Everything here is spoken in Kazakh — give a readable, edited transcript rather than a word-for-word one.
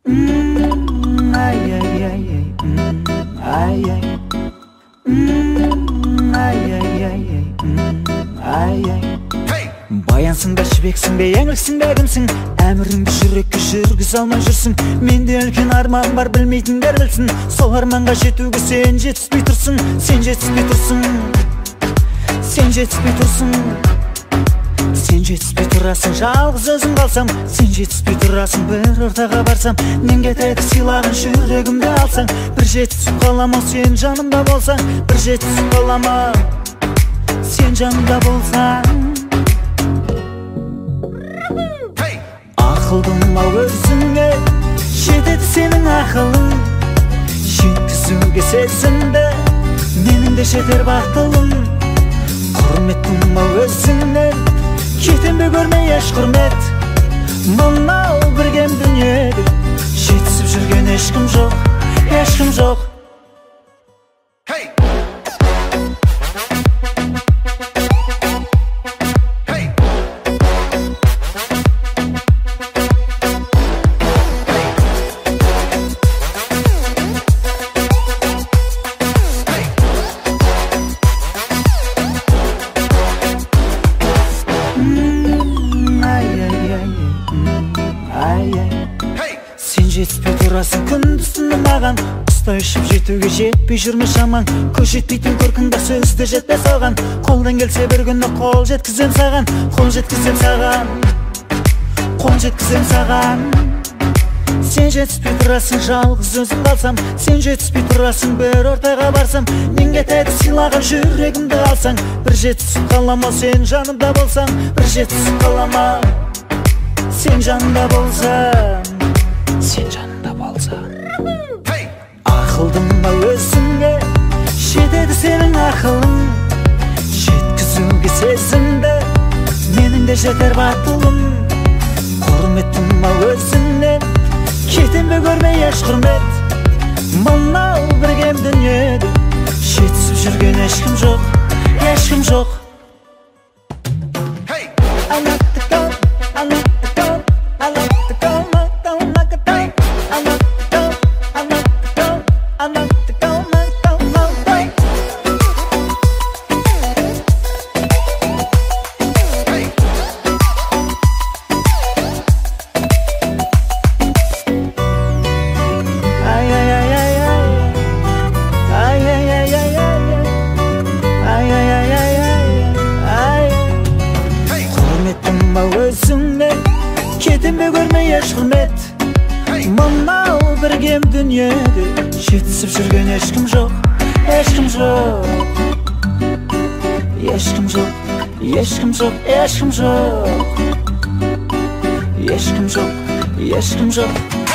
Ay, ay, ay, ay. Ay, ay. Ay, ay, ay, ay. Ay, ay. Баянсың ба, жібексің бе, еңліксің бе, кімсің? Әміріңді жүрекке жүргізе алмай жүрсің. Менде үлкен арман бар, білмейтіндер білсін. Сол арманға жетуге сен жетіспей тұрсың. Сен жетіспей тұрсың. Сен жетіспей тұрсың. Сен жетіспей тұрасың, жалғыз өзім қалсам. Сен жетіспей тұрасың, бір ортаға барсам. Мен кетеді сыйлағын жүрегімді алсаң. Bir жетісіп қалама, сен жанымда болсаң. Bir жетісіп қалама, сен жанымда болсаң. Ақылдым ау өзіңе, жетеді сенің ақылың. Жеткізуге сезімді, менің де жетер бақытылым. Құрметтім ау өзіңнен, кетем бе көрмей еш құрмет. Мынау бір кем дүниеде жетісіп жүрген ешкім жоқ, ешкім жоқ. Сен жетіспей тұрасың күндіз-түні маған. Құстай ұшып жетуге жетпей жүрме шамаң. Көз жетпейтін көркіңді сөзді жетпес алған. Қолдан келсе бір күні қол жеткізем саған. Қол жеткізем саған. Қол жеткізем саған. Сен жетіспей тұрасың, жалғыз өзім қалсам. Сен жетіспей тұрасың, бір ортаға барсам. Мен кетеді сыйлаған жүрегімді алсаң. Bir жетісіп қалама, сен жанымда болсаң. Bir жетісіп қалама, сен жанымда болсаң. Сен жанымда болсаң. Ақылдым ба өзіңе, жетеді сенің ақылың. Жеткізуге сезімді, менің де жетер батылым. Құрметтім ба өзіңнен, кетем бе көрмей еш құрмет. Мынау бір кем дүниеде жетісіп жүрген ешкім жоқ, ешкім жоқ. I like to go, I like to go, I like to go, don't like a thing. I like to go, I like to go, I like to go, don't like Ay, ay, ay, ay, ay. Ay, ay, ay, ay, ay. Ay, ay, ay, ay, ay. Ay. Құрметтім ба өзіңе, кетем бе көрмей еш құрмет. Мынау бір кем дүниеде жетісіп жүрген ешкім жоқ, ешкім жоқ. Ешкім жоқ, ешкім жоқ, ешкім жоқ. Ешкім жоқ, ешкім жоқ.